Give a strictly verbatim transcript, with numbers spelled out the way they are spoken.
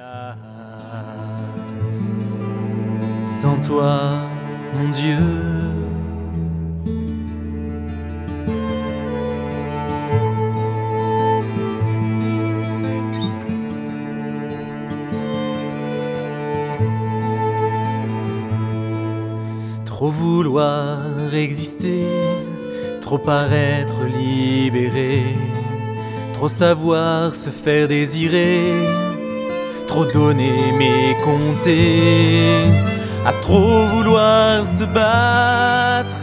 Hélas, sans toi, mon Dieu, trop vouloir exister, trop paraître libéré, trop savoir se faire désirer, trop donner mais compter, à trop vouloir se battre